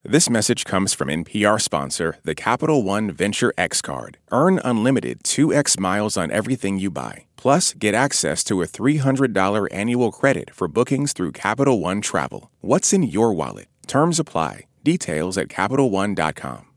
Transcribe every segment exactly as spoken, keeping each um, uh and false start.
This message comes from N P R sponsor, the Capital One Venture X Card. Earn unlimited two x miles on everything you buy. Plus, get access to a three hundred dollars annual credit for bookings through Capital One Travel. What's in your wallet? Terms apply. Details at Capital One dot com.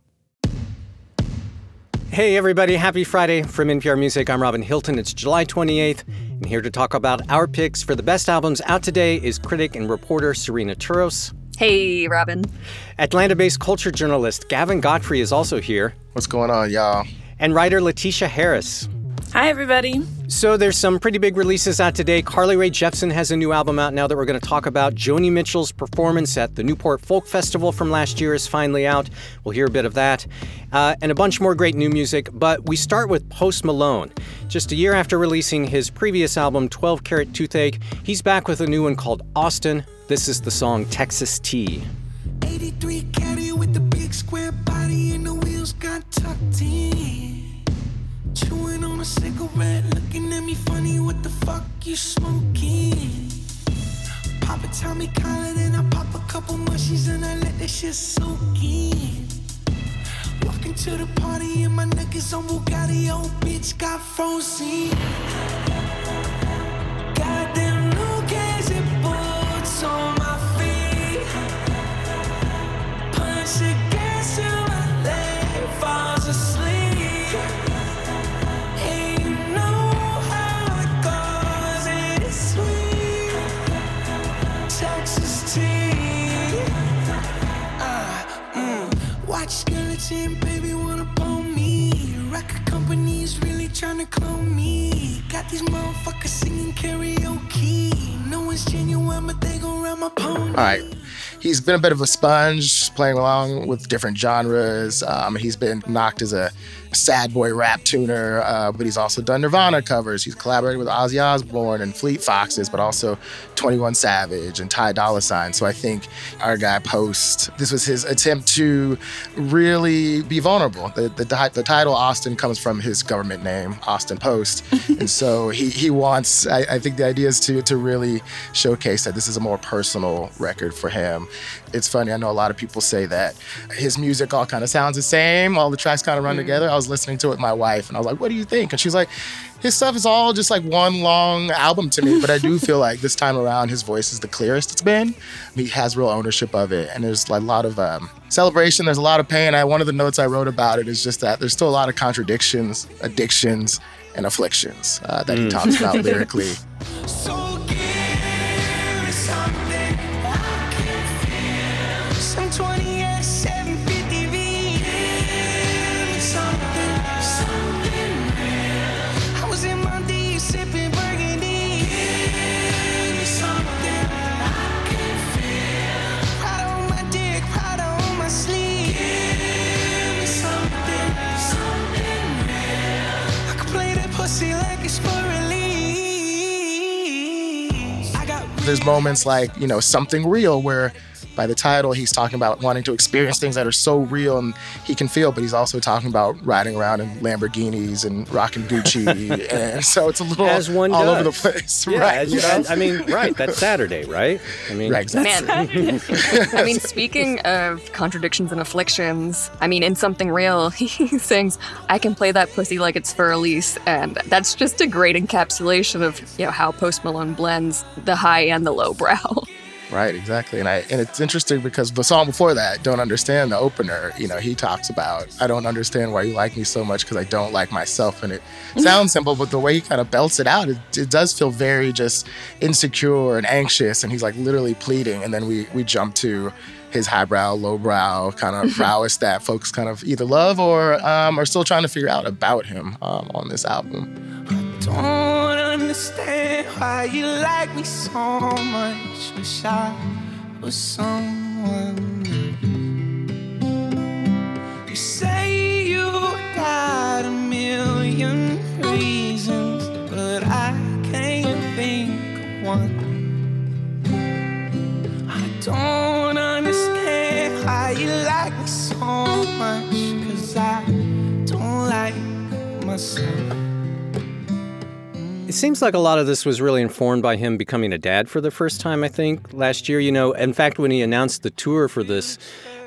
Hey everybody, happy Friday. From N P R Music, I'm Robin Hilton. It's July twenty-eighth, and here to talk about our picks for the best albums out today is critic and reporter Serena Turos. Hey, Robin. Atlanta-based culture journalist Gavin Godfrey is also here. What's going on, y'all? And writer Letitia Harris. Hi, everybody. So there's some pretty big releases out today. Carly Rae Jepsen has a new album out now that we're going to talk about. Joni Mitchell's performance at the Newport Folk Festival from last year is finally out. We'll hear a bit of that. Uh, and a bunch more great new music. But we start with Post Malone. Just a year after releasing his previous album, twelve Carat Toothache, he's back with a new one called Austin. This is the song Texas Tea. eighty-three caddy with the big square body and the wheels got tucked in. Chewing on a cigarette, looking at me funny, what the fuck you smoking? Pop a Tommy Collar, then I pop a couple mushies and I let that shit soak in. Walking to the party and my neck is on Bugatti, old bitch got frozen. Goddamn Lucas and boots on my feet. Punch the gas till my leg falls asleep. Watch skeleton, baby, wanna bone me. Record companies really tryna clone me. Got these motherfuckers singing karaoke. No one's genuine, but they gon' run my pony. All right. He's been a bit of a sponge, playing along with different genres. Um, he's been knocked as a sad boy rap tuner, uh, but he's also done Nirvana covers. He's collaborated with Ozzy Osbourne and Fleet Foxes, but also twenty-one Savage and Ty Dolla $ign. So I think our guy Post, this was his attempt to really be vulnerable. The, the, the title Austin comes from his government name, Austin Post. And so he, he wants, I, I think the idea is to, to really showcase that this is a more personal record for him. It's funny, I know a lot of people say that his music all kind of sounds the same, all the tracks kind of run mm. together. I was listening to it with my wife and I was like, what do you think? And she was like, his stuff is all just like one long album to me, but I do feel like this time around his voice is the clearest it's been. He has real ownership of it, and there's like a lot of um, celebration, there's a lot of pain. I, one of the notes I wrote about it is just that there's still a lot of contradictions, addictions, and afflictions uh, that mm. he talks about lyrically. So give me something I can feel. Some twenty X seven fifty V. Give me something, something real. I was in my D sipping burgundy. Give me something I can feel. Prada on my dick, Prada on my sleeve. Give me something, something real. I could play that pussy like it's for release. I got There's moments like, you know, Something Real, where by the title, he's talking about wanting to experience things that are so real and he can feel, but he's also talking about riding around in Lamborghinis and rocking Gucci. And so it's a little As one all does. over the place. Yeah, right. as you know? I mean, right. That's Saturday, right? I mean, Right, exactly. Man, I mean, speaking of contradictions and afflictions, I mean, in Something Real, he sings, I can play that pussy like it's for release. And that's just a great encapsulation of, you know, how Post Malone blends the high and the low brow. Right, exactly. And I and it's interesting because the song before that, Don't Understand, the opener, you know, he talks about, I don't understand why you like me so much because I don't like myself. And it sounds simple, but the way he kind of belts it out, it, it does feel very just insecure and anxious. And he's like literally pleading. And then we, we jump to his highbrow, lowbrow kind of prowess that folks kind of either love or um, are still trying to figure out about him um, on this album. Don't understand why you like me so much. Wish I was someone new. You say you got a million reasons, but I can't think of one. I don't understand why you like me so much, 'cause I don't like myself. It seems like a lot of this was really informed by him becoming a dad for the first time, I think, last year. You know, in fact, when he announced the tour for this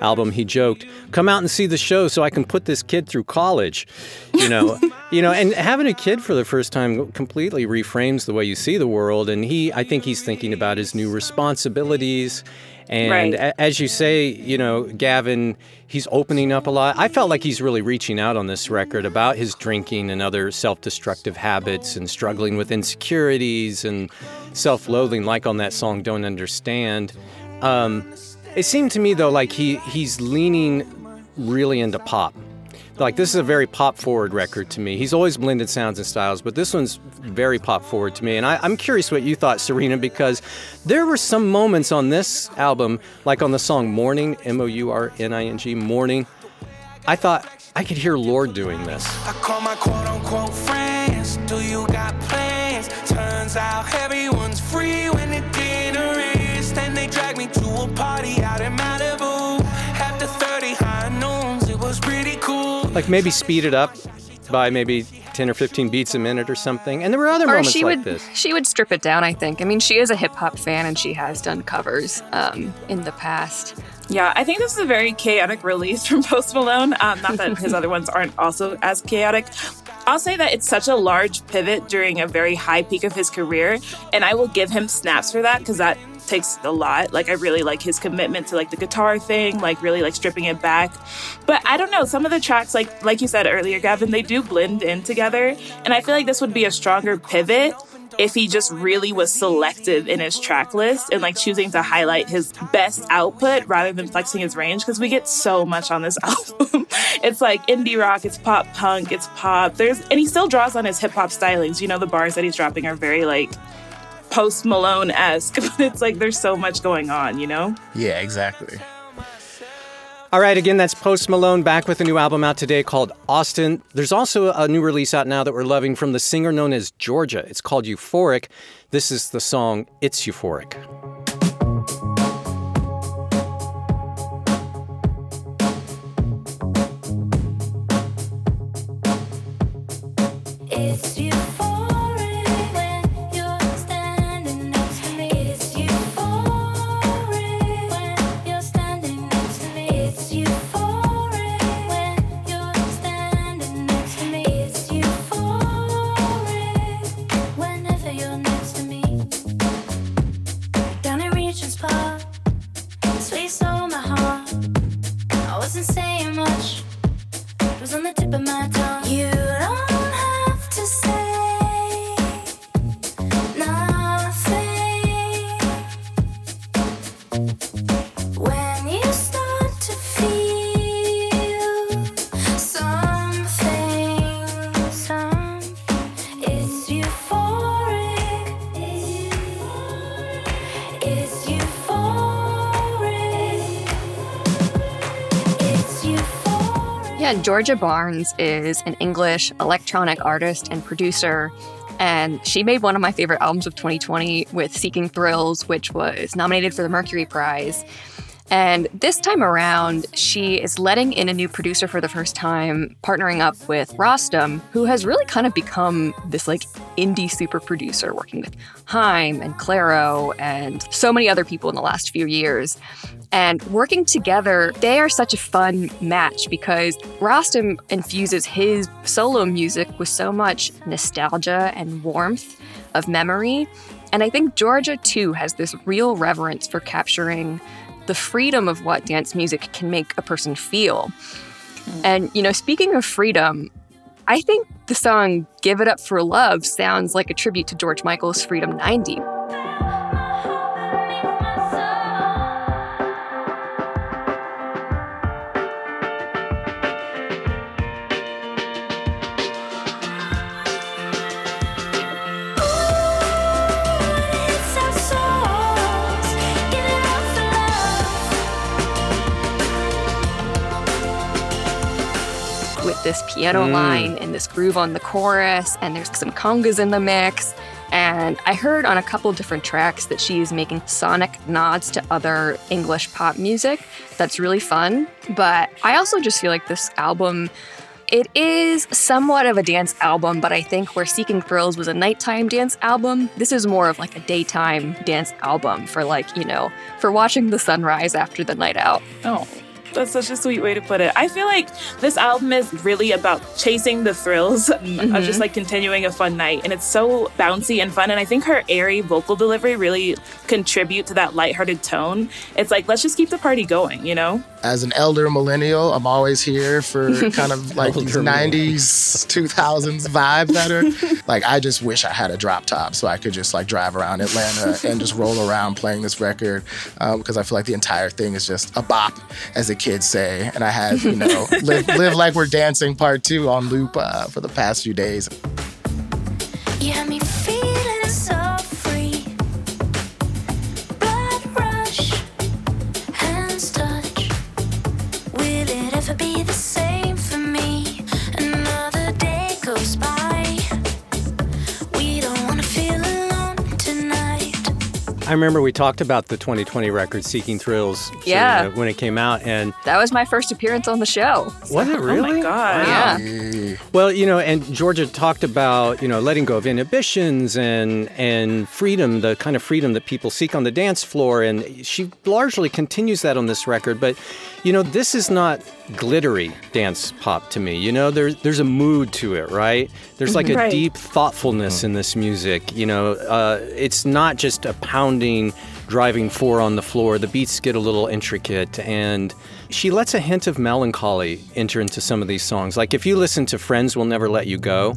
album, he joked, "Come out and see the show so I can put this kid through college." You know, you know, and having a kid for the first time completely reframes the way you see the world. And he, I think he's thinking about his new responsibilities. And Right. a- as you say, you know, Gavin, he's opening up a lot. I felt like he's really reaching out on this record about his drinking and other self-destructive habits and struggling with insecurities and self-loathing, like on that song, Don't Understand. Um, it seemed to me, though, like he he's leaning really into pop. Like, this is a very pop-forward record to me. He's always blended sounds and styles, but this one's very pop-forward to me. And I, I'm curious what you thought, Serena, because there were some moments on this album, like on the song Morning, M O U R N I N G, Morning. I thought I could hear Lord doing this. I call my quote-unquote friends. Do you got plans? Turns out everyone's free when the dinner is. Then they drag me to a party out in Malibu. After thirty high noons, it was pretty cool. Like maybe speed it up by maybe ten or fifteen beats a minute or something. And there were other Or moments she like would this. she would strip it down, I think. I mean, she is a hip hop fan and she has done covers um, in the past. Yeah, I think this is a very chaotic release from Post Malone. Um, not that his other ones aren't also as chaotic. I'll say that it's such a large pivot during a very high peak of his career, and I will give him snaps for that because that takes a lot. Like, I really like his commitment to like the guitar thing, like really like stripping it back. But I don't know, some of the tracks, like like you said earlier, Gavin, they do blend in together, and I feel like this would be a stronger pivot if he just really was selective in his track list and like choosing to highlight his best output rather than flexing his range, because we get so much on this album. It's like indie rock, it's pop punk, it's pop. There's and he still draws on his hip hop stylings. You know, the bars that he's dropping are very like Post Malone-esque, but it's like there's so much going on, you know? Yeah, exactly. All right, again, that's Post Malone back with a new album out today called Austin. There's also a new release out now that we're loving from the singer known as Georgia. It's called Euphoric. This is the song It's Euphoric. It's euphoric when you're standing next to me. It's euphoric when you're standing next to me. It's euphoric when you're standing next to me. It's euphoric whenever you're next to me. Down in Regent's Park, sweet stole my heart. I wasn't saying much, it was on the tip of my tongue. You don't have to say nothing when you start to feel something, some. It's euphoric. It's euphoric. It's euphoric. Yeah, Georgia Barnes is an English electronic artist and producer, and she made one of my favorite albums of twenty twenty with Seeking Thrills, which was nominated for the Mercury Prize. And this time around, she is letting in a new producer for the first time, partnering up with Rostam, who has really kind of become this like indie super producer, working with Haim and Clairo and so many other people in the last few years. And working together, they are such a fun match because Rostam infuses his solo music with so much nostalgia and warmth of memory. And I think Georgia, too, has this real reverence for capturing the freedom of what dance music can make a person feel. Mm. And, you know, speaking of freedom, I think the song Give It Up for Love sounds like a tribute to George Michael's Freedom ninety. It's our souls. Give it up for love. With this piano line and this groove on the chorus, and there's some congas in the mix. And I heard on a couple different tracks that she's making sonic nods to other English pop music. That's really fun. But I also just feel like this album, it is somewhat of a dance album, but I think where Seeking Thrills was a nighttime dance album, this is more of like a daytime dance album for like, you know, for watching the sunrise after the night out. Oh, That's such a sweet way to put it. I feel like this album is really about chasing the thrills mm-hmm. of just like continuing a fun night. And it's so bouncy and fun. And I think her airy vocal delivery really contribute to that lighthearted tone. It's like, let's just keep the party going, you know? As an elder millennial, I'm always here for kind of like these nineties, two thousands vibe that are like, I just wish I had a drop top so I could just like drive around Atlanta and just roll around playing this record um, because I feel like the entire thing is just a bop, as the kids say. And I had, you know, live, live Like We're Dancing part two on loop uh, for the past few days. You had me feeling so free. Blood rush, hands touch. Will it ever be the same for me? Another day goes by. We don't want to feel alone tonight. I remember we talked about the twenty twenty record Seeking Thrills Yeah. uh, when it came out, and That was my first appearance on the show. was it really? Oh my God. Yeah. Hey. Well, you know, and Georgia talked about, you know, letting go of inhibitions and and freedom, the kind of freedom that people seek on the dance floor, and she largely continues that on this record. But, you know, this is not glittery dance pop to me. You know, there's there's a mood to it, right? There's like a Right. deep thoughtfulness in this music. You know, uh, it's not just a pounding, driving four on the floor. The beats get a little intricate, and she lets a hint of melancholy enter into some of these songs. Like if you listen to Friends Will Never Let You Go,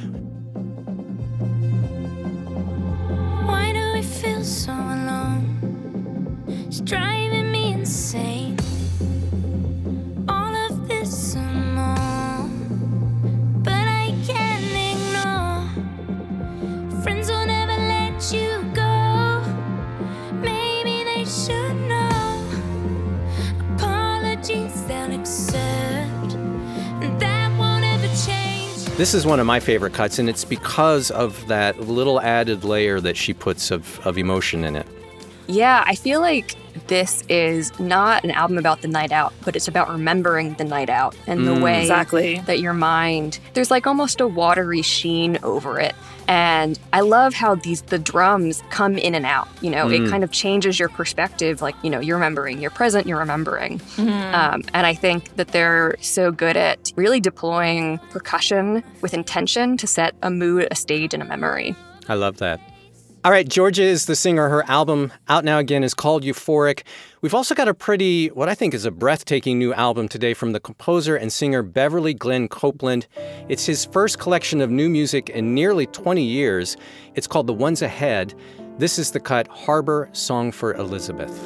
Why do we feel so alone? It's driving me insane. All of this and more, but I can't ignore. Friends will never let you go. Maybe they should know. Apologies they'll accept. That won't ever change. this is one of my favorite cuts, and it's because of that little added layer that she puts of, of emotion in it. Yeah, I feel like this is not an album about the night out, but it's about remembering the night out and the Mm. way Exactly. that your mind, there's like almost a watery sheen over it. And I love how these the drums come in and out. You know, Mm. it kind of changes your perspective. Like, you know, you're remembering, you're present, you're remembering. Um, and I think that they're so good at really deploying percussion with intention to set a mood, a stage, and a memory. I love that. All right, Georgia is the singer. Her album, out now again, is called Euphoric. We've also got a pretty, what I think is a breathtaking new album today from the composer and singer Beverly Glenn Copeland. It's his first collection of new music in nearly twenty years. It's called The Ones Ahead. This is the cut Harbor Song for Elizabeth.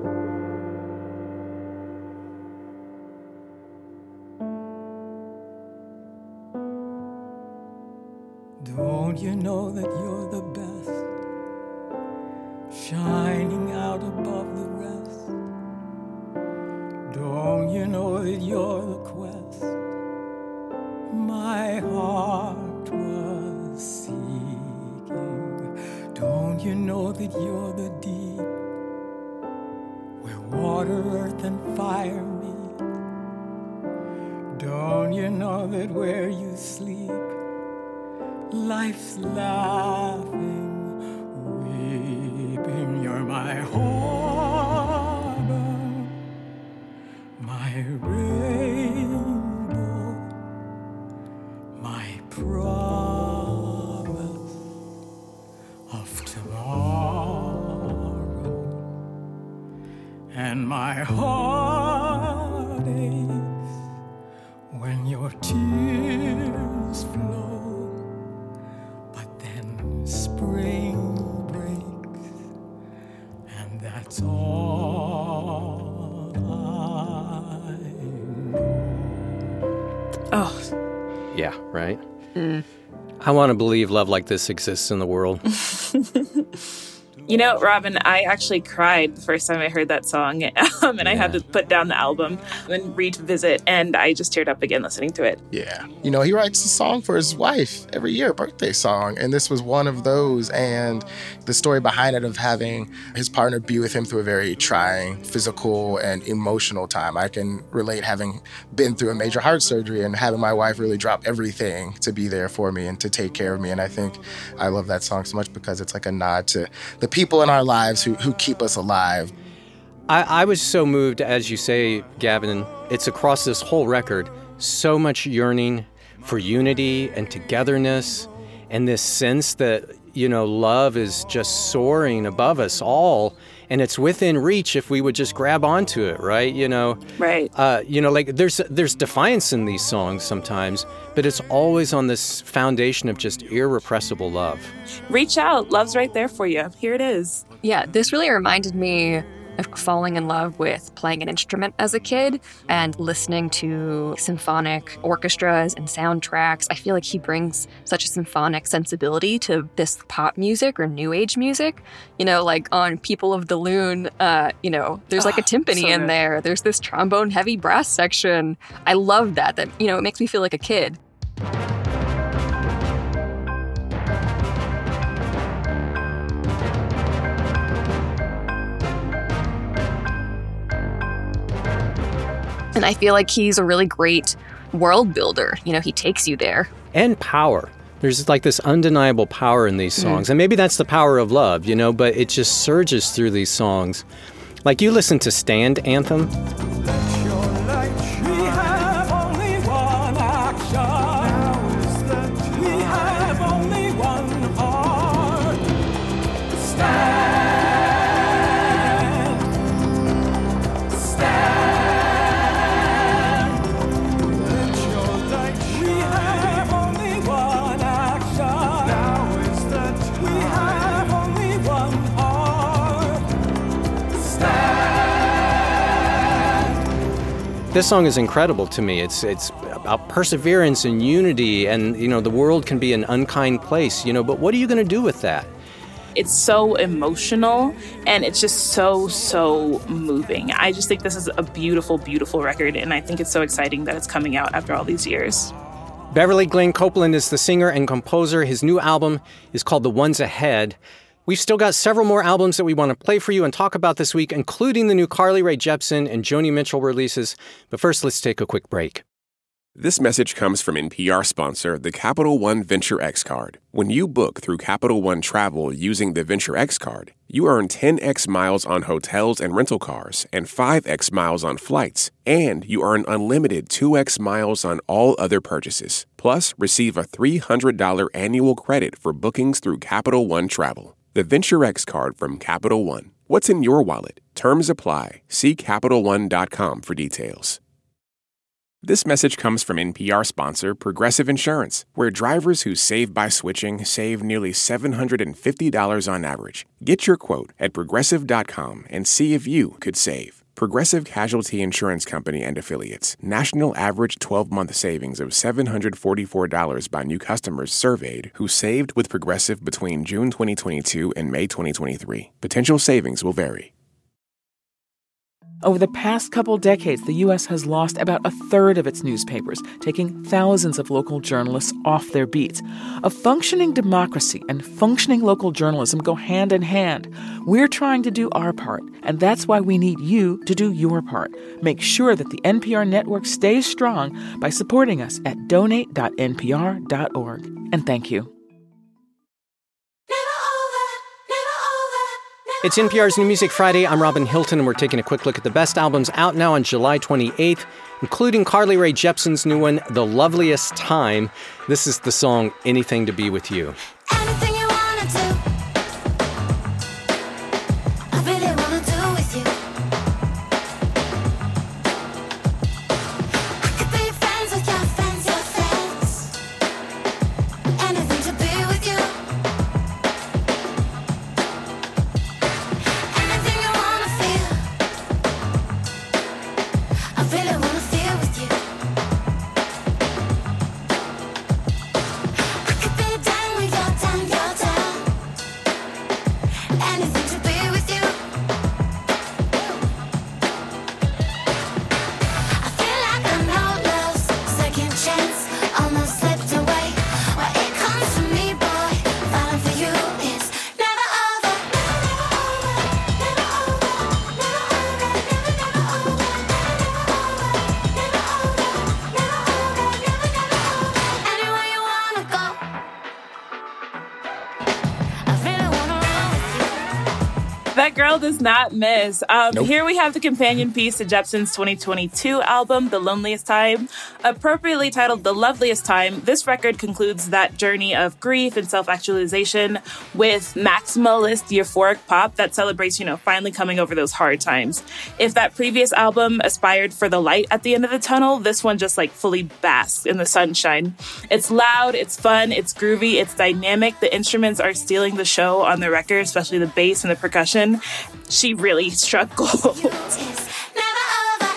Don't you know that you're the best, shining out above the rest? Don't you know that you're the quest my heart was seeking? Don't you know that you're the deep, where water, earth, and fire meet? Don't you know that where you sleep, life's laughing, weeping? You're my harbor, my rainbow, my promise of tomorrow, and my heart aches when your tears flow. But then spring breaks, and that's all I know. Oh, Yeah, right? I want to believe love like this exists in the world. you know, Robin, I actually cried the first time I heard that song, um, and I had to put down the album and revisit, and I just teared up again listening to it. Yeah. You know, he writes a song for his wife every year, a birthday song. And this was one of those. And the story behind it of having his partner be with him through a very trying physical and emotional time. I can relate, having been through a major heart surgery and having my wife really drop everything to be there for me and to take care of me. And I think I love that song so much because it's like a nod to the people in our lives who, who keep us alive. I, I was so moved, as you say, Gavin. It's across this whole record. So much yearning for unity and togetherness, and this sense that, you know, love is just soaring above us all, and it's within reach if we would just grab onto it, right? You know, right? Uh, you know, like there's there's defiance in these songs sometimes, but it's always on this foundation of just irrepressible love. Reach out, love's right there for you. Here it is. Yeah, this really reminded me of falling in love with playing an instrument as a kid and listening to symphonic orchestras and soundtracks. I feel like he brings such a symphonic sensibility to this pop music or new age music. You know, like on People of the Loon, uh, you know, there's like a timpani so in good. there. There's this trombone heavy brass section. I love that. That, you know, it makes me feel like a kid. And I feel like he's a really great world builder. You know, he takes you there. And power. There's like this undeniable power in these songs. Mm. And maybe that's the power of love, you know, but it just surges through these songs. Like you listen to Stand Anthem. This song is incredible to me. It's it's about perseverance and unity, and you know the world can be an unkind place, you know, but what are you going to do with that? It's so emotional, and it's just so, so moving. I just think this is a beautiful, beautiful record, and I think it's so exciting that it's coming out after all these years. Beverly Glenn Copeland is the singer and composer. His new album is called The Ones Ahead. We've still got several more albums that we want to play for you and talk about this week, including the new Carly Rae Jepsen and Joni Mitchell releases. But first, let's take a quick break. This message comes from N P R sponsor, the Capital One Venture X Card. When you book through Capital One Travel using the Venture X Card, you earn ten x miles on hotels and rental cars and five x miles on flights. And you earn unlimited two x miles on all other purchases. Plus, receive a three hundred dollars annual credit for bookings through Capital One Travel. The Venture X Card from Capital One. What's in your wallet? Terms apply. See Capital One dot com for details. This message comes from N P R sponsor Progressive Insurance, where drivers who save by switching save nearly seven hundred fifty dollars on average. Get your quote at Progressive dot com and see if you could save. Progressive Casualty Insurance Company and Affiliates. National average twelve-month savings of seven hundred forty-four dollars by new customers surveyed who saved with Progressive between June twenty twenty-two and May twenty twenty-three. Potential savings will vary. Over the past couple decades, the U S has lost about a third of its newspapers, taking thousands of local journalists off their beats. A functioning democracy and functioning local journalism go hand in hand. We're trying to do our part, and that's why we need you to do your part. Make sure that the N P R network stays strong by supporting us at donate dot n p r dot org. And thank you. It's N P R's New Music Friday. I'm Robin Hilton, and we're taking a quick look at the best albums out now on July twenty-eighth, including Carly Rae Jepsen's new one, The Loveliest Time. This is the song, Anything to Be With You. Anything you wanna do, I really wanna do with you. I could be friends with your friends, your friends. Anything to be with you. Anything you wanna feel, I really wanna feel with you. I could be down when you're down, you're down. Anything to be with you. I feel like I know love's second chance almost slipped away. Where it comes from me, boy, falling for you is never over. Never over, never over, never, never over. girl does not miss. Um, Nope. Here we have the companion piece to Jepsen's twenty twenty-two album, The Loneliest Time. Appropriately titled The Loveliest Time, this record concludes that journey of grief and self-actualization with maximalist euphoric pop that celebrates, you know, finally coming over those hard times. If that previous album aspired for the light at the end of the tunnel, this one just like fully basks in the sunshine. It's loud, it's fun, it's groovy, it's dynamic. The instruments are stealing the show on the record, especially the bass and the percussion. She really struck gold. It's never over.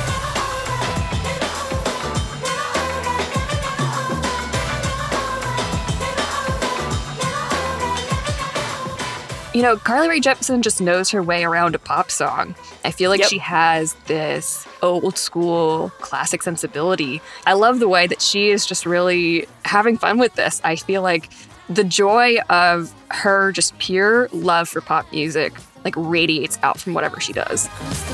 You know, Carly Rae Jepsen just knows her way around a pop song. I feel like Yep. she has this old school classic sensibility. I love the way that she is just really having fun with this. I feel like the joy of her just pure love for pop music like radiates out from whatever she does.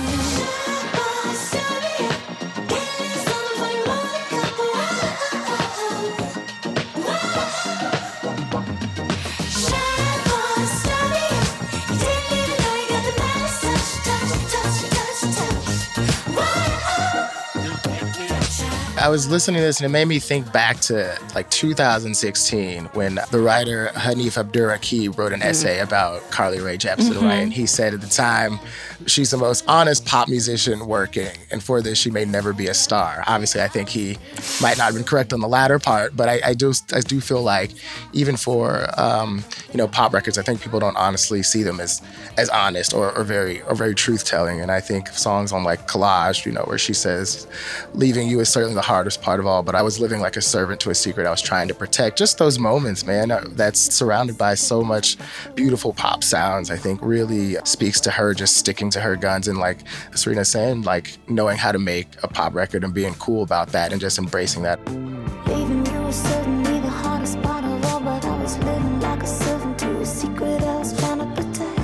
I was listening to this and it made me think back to like two thousand sixteen when the writer Hanif Abdurraqib wrote an essay about Carly Rae Jepsen, Mm-hmm. right? And he said at the time, she's the most honest pop musician working, and for this she may never be a star. Obviously, I think he might not have been correct on the latter part, but I, I do I do feel like even for um, you know pop records, I think people don't honestly see them as as honest or, or very or very truth telling. And I think songs on like Collage, you know, where she says, "Leaving you is certainly the hardest part of all, but I was living like a servant to a secret I was trying to protect." Just those moments, man, that's surrounded by so much beautiful pop sounds, I think really speaks to her just sticking to her guns and, like Serena saying, like knowing how to make a pop record and being cool about that and just embracing that. Leaving you was certainly the hardest part of all, but I was living like a servant to a secret I was trying to protect.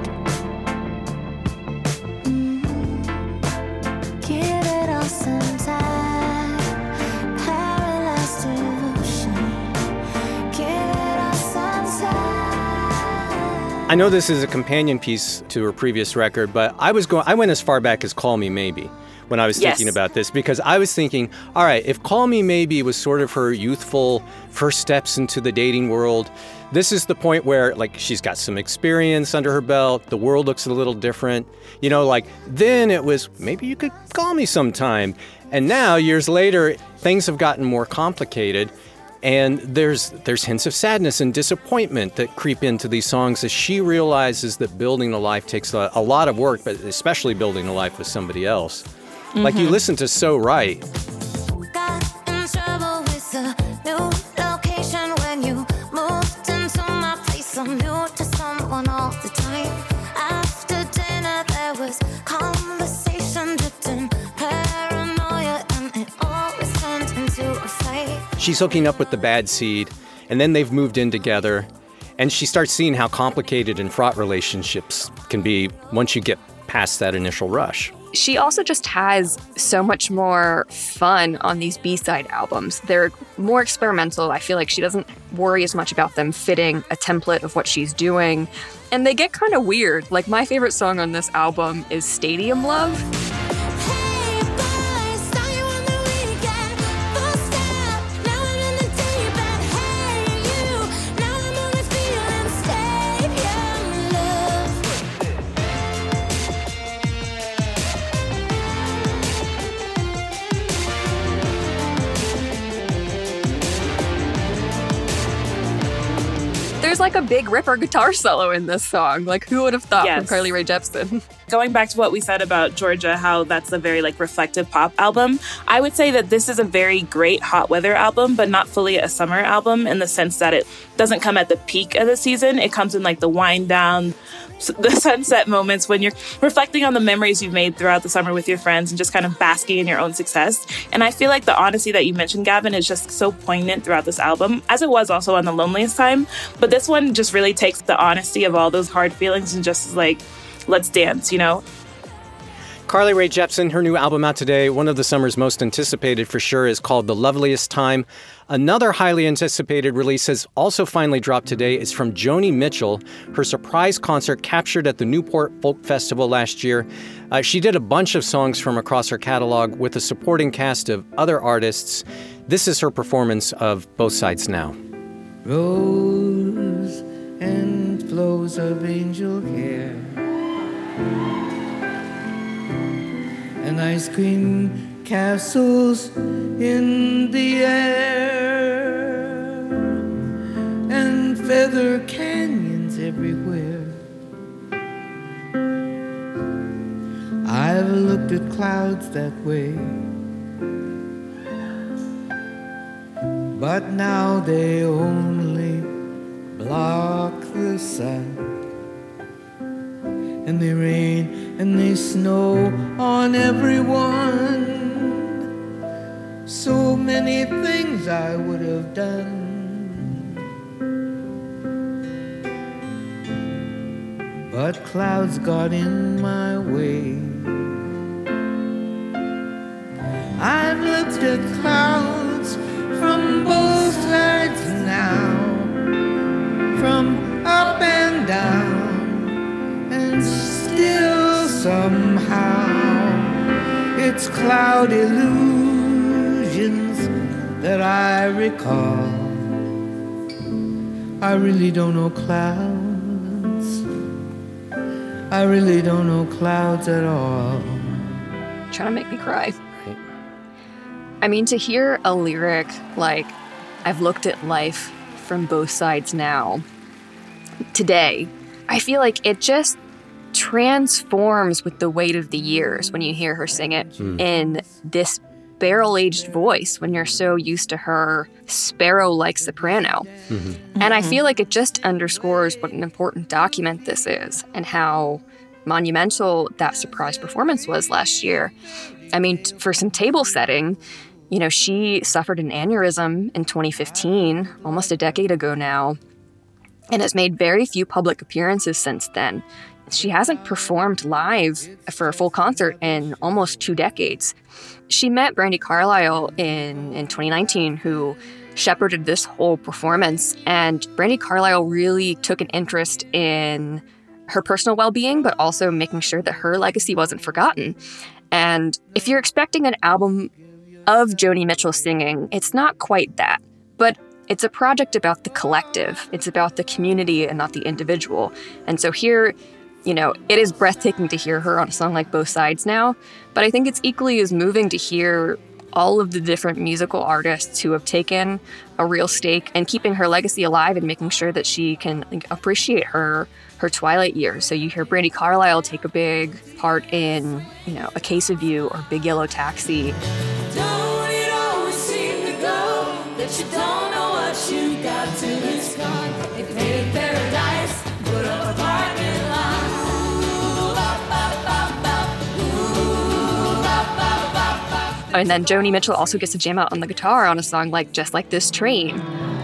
Mm. Give it all some time, paralyzed devotion. Give it all some time. I know this is a companion piece to her previous record, but I was going I went as far back as Call Me Maybe when I was Yes. thinking about this, because I was thinking, all right, if Call Me Maybe was sort of her youthful first steps into the dating world, this is the point where like she's got some experience under her belt, the world looks a little different. You know, like then it was maybe you could call me sometime. And now years later, things have gotten more complicated. And there's there's hints of sadness and disappointment that creep into these songs as she realizes that building a life takes a, a lot of work, but especially building a life with somebody else. Like you listen to So Right. Got in trouble with a new location when you moved into my place. I'm new to someone all the time. After dinner, there was conversation drifting, paranoia, and it always turned into a fight. She's hooking up with the bad seed, and then they've moved in together, and she starts seeing how complicated and fraught relationships can be once you get past that initial rush. She also just has so much more fun on these B-side albums. They're more experimental. I feel like she doesn't worry as much about them fitting a template of what she's doing. And they get kind of weird. Like my favorite song on this album is Stadium Love. Hey boys, saw you on the weekend. Full stop, now I'm in the deep end. Hey you, now I'm only feeling stadium love. There's like a big ripper guitar solo in this song. Like who would have thought from Yes. Carly Rae Jepsen? Going back to what we said about Georgia, how that's a very like reflective pop album, I would say that this is a very great hot weather album, but not fully a summer album in the sense that it doesn't come at the peak of the season. It comes in like the wind down, s- the sunset moments when you're reflecting on the memories you've made throughout the summer with your friends and just kind of basking in your own success. And I feel like the honesty that you mentioned, Gavin, is just so poignant throughout this album, as it was also on The Loneliest Time. But this one just really takes the honesty of all those hard feelings and just is like, let's dance, you know? Carly Rae Jepsen, her new album out today, one of the summer's most anticipated for sure, is called The Loveliest Time. Another highly anticipated release has also finally dropped today. It's from Joni Mitchell, her surprise concert captured at the Newport Folk Festival last year. Uh, she did a bunch of songs from across her catalog with a supporting cast of other artists. This is her performance of Both Sides Now. Rose and flows of angel hair and ice cream castles in the air and feather canyons everywhere. I've looked at clouds that way, but now they only block the sun. And they rain and they snow on everyone. So many things I would have done, but clouds got in my way. I've looked at clouds from both sides now, from up and down, and still somehow it's cloud illusions that I recall. I really don't know clouds. I really don't know clouds at all. Trying to make me cry. I mean, to hear a lyric like, I've looked at life from both sides now, today, I feel like it just transforms with the weight of the years when you hear her sing it mm. in this barrel-aged voice, when you're so used to her sparrow-like soprano. Mm-hmm. And I feel like it just underscores what an important document this is and how monumental that surprise performance was last year. I mean, t- for some table setting, you know, she suffered an aneurysm in twenty fifteen, almost a decade ago now, and has made very few public appearances since then. She hasn't performed live for a full concert in almost two decades. She met Brandi Carlile in, in twenty nineteen, who shepherded this whole performance, and Brandi Carlile really took an interest in her personal well-being, but also making sure that her legacy wasn't forgotten. And if you're expecting an album of Joni Mitchell singing, it's not quite that. But it's a project about the collective. It's about the community and not the individual. And so here, you know, it is breathtaking to hear her on a song like Both Sides Now, but I think it's equally as moving to hear all of the different musical artists who have taken a real stake in keeping her legacy alive and making sure that she can like, appreciate her her twilight years. So you hear Brandi Carlile take a big part in, you know, A Case of You or Big Yellow Taxi. Don't it always seem to go that you don't know what you got till it's gone? They painted paradise, put up a parking lot. Ooh, ba, ba, ba, ba. Ooh, ba, ba, ba, ba. And then Joni Mitchell also gets to jam out on the guitar on a song like Just Like This Train.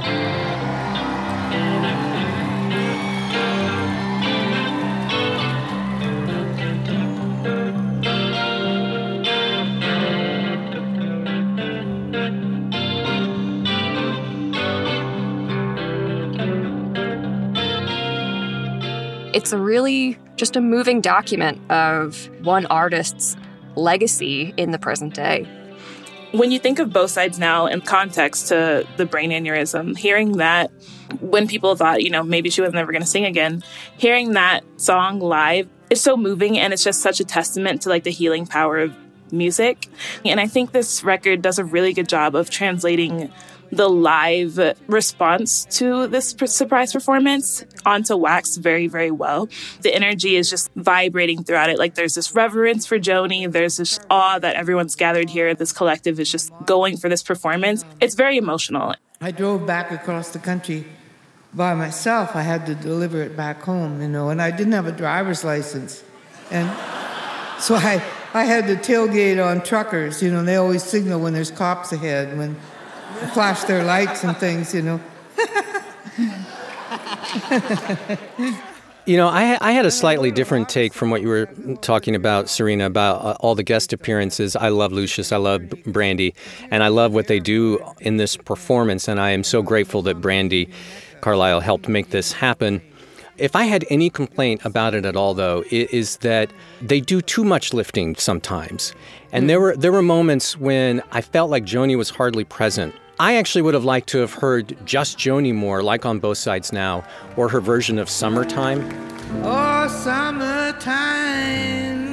It's a really just a moving document of one artist's legacy in the present day. When you think of Both Sides Now in context to the brain aneurysm, hearing that when people thought, you know, maybe she was never going to sing again, hearing that song live is so moving, and it's just such a testament to like the healing power of music. And I think this record does a really good job of translating the live response to this surprise performance onto wax very, very well. The energy is just vibrating throughout it. Like there's this reverence for Joni. There's this awe that everyone's gathered here. This collective is just going for this performance. It's very emotional. I drove back across the country by myself. I had to deliver it back home, you know, and I didn't have a driver's license. And so I, I had to tailgate on truckers, you know, they always signal when there's cops ahead, when flash their lights and things, you know. You know, I, I had a slightly different take from what you were talking about, Serena, about uh, all the guest appearances. I love Lucius, I love Brandi, and I love what they do in this performance, and I am so grateful that Brandi Carlile helped make this happen. If I had any complaint about it at all, though, it is that they do too much lifting sometimes. And there were there were moments when I felt like Joni was hardly present. I actually would have liked to have heard just Joni more, like on Both Sides Now, or her version of Summertime. Oh, summertime,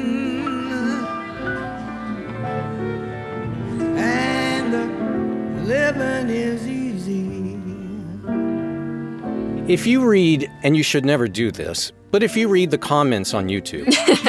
and the living is easy. If you read, and you should never do this, but if you read the comments on YouTube,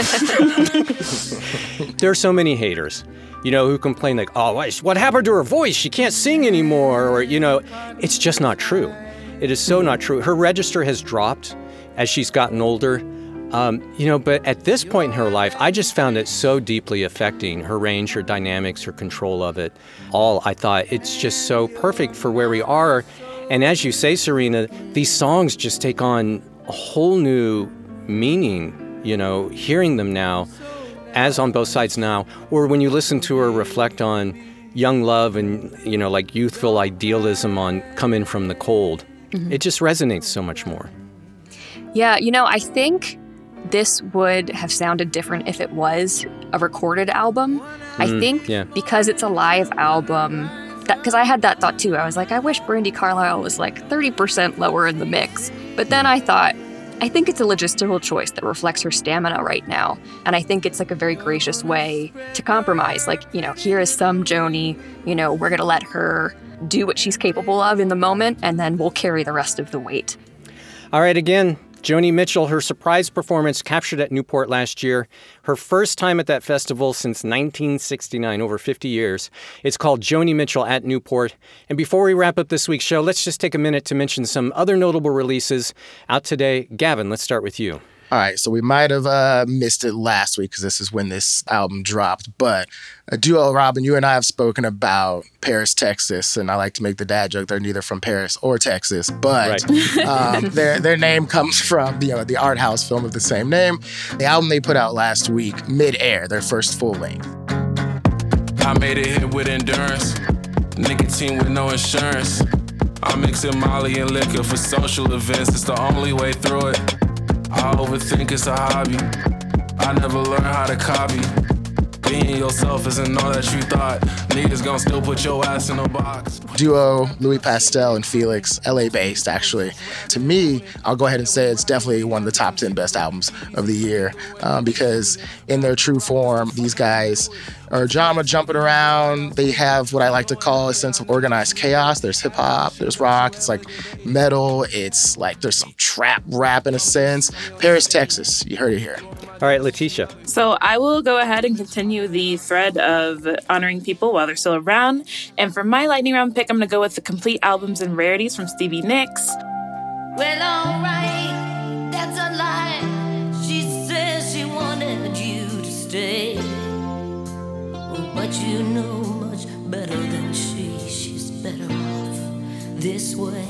there are so many haters, you know, who complain like, oh, what happened to her voice? She can't sing anymore. Or, you know, it's just not true. It is so not true. Her register has dropped as she's gotten older. Um, you know, but at this point in her life, I just found it so deeply affecting her range, her dynamics, her control of it. All, I thought it's just so perfect for where we are. And as you say, Serena, these songs just take on a whole new meaning, you know, hearing them now, as on Both Sides Now, or when you listen to her reflect on young love and, you know, like youthful idealism on Come In From the Cold. Mm-hmm. It just resonates so much more. Yeah, you know, I think this would have sounded different if it was a recorded album. Mm, I think yeah. because it's a live album, because I had that thought too. I was like, I wish Brandi Carlile was like thirty percent lower in the mix. But then I thought, I think it's a logistical choice that reflects her stamina right now. And I think it's like a very gracious way to compromise. Like, you know, here is some Joni, you know, we're going to let her do what she's capable of in the moment, and then we'll carry the rest of the weight. All right, again, Joni Mitchell, her surprise performance captured at Newport last year. Her first time at that festival since nineteen sixty-nine, over fifty years. It's called Joni Mitchell at Newport. And before we wrap up this week's show, let's just take a minute to mention some other notable releases out today. Gavin, let's start with you. All right, so we might have uh, missed it last week because this is when this album dropped. But a duo, Robin, you and I have spoken about Paris, Texas, and I like to make the dad joke they're neither from Paris or Texas, but right. um, their their name comes from the, you know, the art house film of the same name. The album they put out last week, Mid-Air, their first full length. I made it hit with endurance, nicotine with no insurance. I'm mixing Molly and liquor for social events. It's the only way through it. I overthink, it's a hobby. I never learned how to copy. Being yourself isn't all that you thought. Niggas gon' still put your ass in a box. Duo Louis Pastel and Felix, L A based actually. To me, I'll go ahead and say it's definitely one of the top ten best albums of the year um, because in their true form, these guys are genre jumping around. They have what I like to call a sense of organized chaos. There's hip hop, there's rock, it's like metal, it's like there's some trap rap in a sense. Paris, Texas, you heard it here. All right, Letitia. So I will go ahead and continue the thread of honoring people while they're still around. And for my lightning round pick, I'm going to go with the complete albums and rarities from Stevie Nicks. Well, all right, that's a lie. She says she wanted you to stay. But you know much better than she. She's better off this way.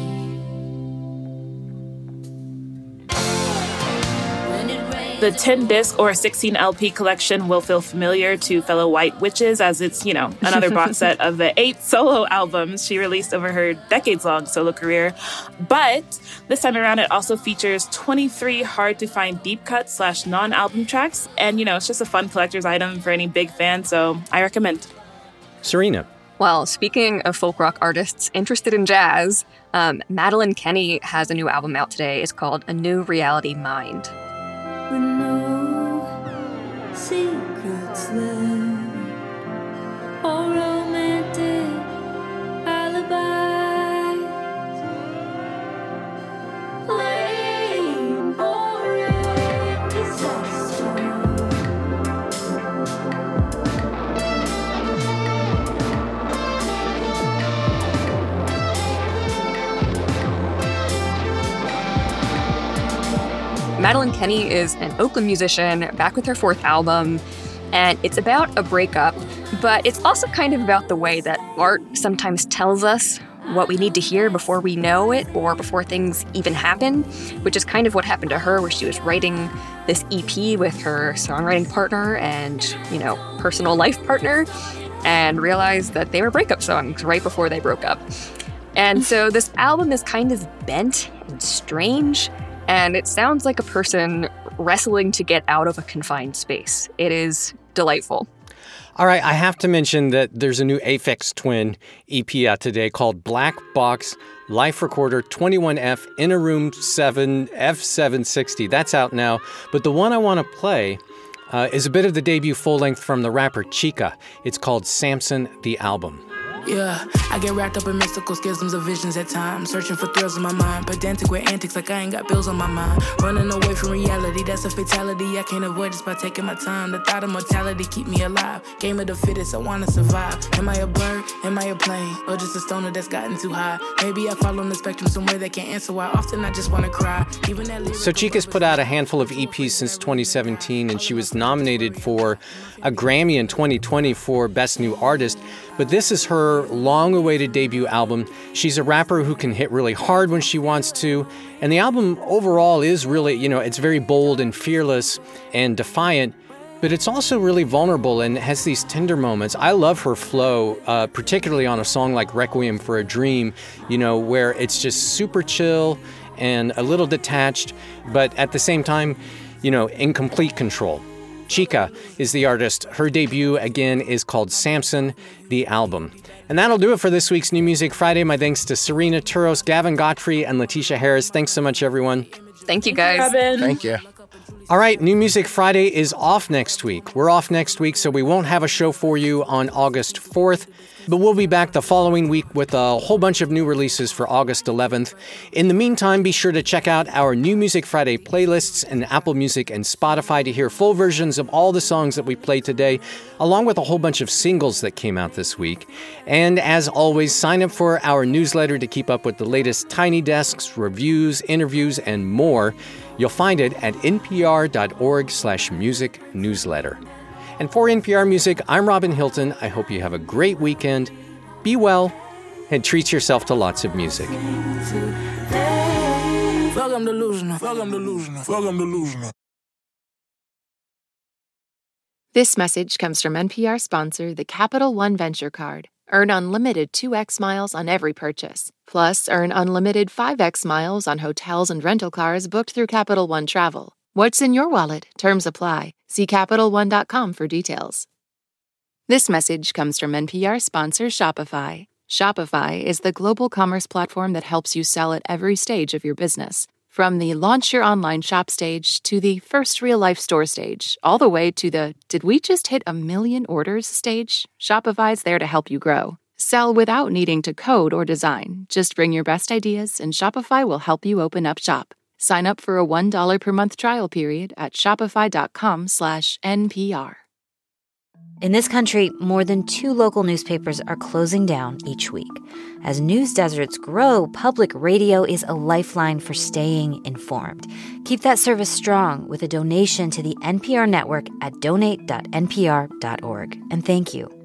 The ten disc or sixteen L P collection will feel familiar to fellow white witches as it's, you know, another box set of the eight solo albums she released over her decades-long solo career. But this time around, it also features twenty-three hard-to-find deep cuts slash non-album tracks. And, you know, it's just a fun collector's item for any big fan, so I recommend. Serena. Well, speaking of folk rock artists interested in jazz, um, Madeline Kenny has a new album out today. It's called A New Reality Mind. With no secrets there or romantic alibis, plain boring disaster. Madeline Kenny is an Oakland musician back with her fourth album, and it's about a breakup, but it's also kind of about the way that art sometimes tells us what we need to hear before we know it or before things even happen, which is kind of what happened to her, where she was writing this E P with her songwriting partner and, you know, personal life partner, and realized that they were breakup songs right before they broke up. And so this album is kind of bent and strange, and it sounds like a person wrestling to get out of a confined space. It is delightful. All right, I have to mention that there's a new Aphex Twin E P out today called Black Box Life Recorder twenty-one F Inner Room seven F seven sixty. That's out now. But the one I want to play uh, is a bit of the debut full-length from the rapper Chika. It's called Samson the Album. Yeah, I get wrapped up in mystical schisms of visions at times, searching for thrills in my mind, pedantic with antics like I ain't got bills on my mind, running away from reality, that's a fatality I can't avoid just by taking my time. The thought of mortality keep me alive, game of the fittest, I wanna survive. Am I a bird, am I a plane, or just a stoner that's gotten too high? Maybe I fall on the spectrum somewhere that can't answer why often I just wanna cry. Even that So Chika's put out a handful of E Ps since twenty seventeen, and she was nominated for a Grammy in twenty twenty for Best New Artist. But this is her long-awaited debut album. She's a rapper who can hit really hard when she wants to. And the album overall is really, you know, it's very bold and fearless and defiant, but it's also really vulnerable and has these tender moments. I love her flow, uh, particularly on a song like Requiem for a Dream, you know, where it's just super chill and a little detached, but at the same time, you know, in complete control. Chika is the artist. Her debut, again, is called Samson, the Album. And that'll do it for this week's New Music Friday. My thanks to Serena Turos, Gavin Godfrey, and Letitia Harris. Thanks so much, everyone. Thank you, guys. Thank you. All right, New Music Friday is off next week. We're off next week, so we won't have a show for you on August fourth. But we'll be back the following week with a whole bunch of new releases for August eleventh. In the meantime, be sure to check out our New Music Friday playlists in Apple Music and Spotify to hear full versions of all the songs that we played today, along with a whole bunch of singles that came out this week. And as always, sign up for our newsletter to keep up with the latest Tiny Desks, reviews, interviews, and more. You'll find it at npr.org slash music newsletter. And for N P R Music, I'm Robin Hilton. I hope you have a great weekend. Be well, and treat yourself to lots of music. Fuck, I'm delusional. Fuck, I'm delusional. Fuck, I'm delusional. This message comes from N P R sponsor, the Capital One Venture Card. Earn unlimited two x miles on every purchase. Plus, earn unlimited five x miles on hotels and rental cars booked through Capital One Travel. What's in your wallet? Terms apply. See Capital One dot com for details. This message comes from N P R sponsor Shopify. Shopify is the global commerce platform that helps you sell at every stage of your business. From the launch your online shop stage to the first real-life store stage, all the way to the did we just hit a million orders stage, Shopify's there to help you grow. Sell without needing to code or design. Just bring your best ideas and Shopify will help you open up shop. Sign up for a one dollar per month trial period at shopify.com slash NPR. In this country, more than two local newspapers are closing down each week. As news deserts grow, public radio is a lifeline for staying informed. Keep that service strong with a donation to the N P R network at donate dot n p r dot org. And thank you.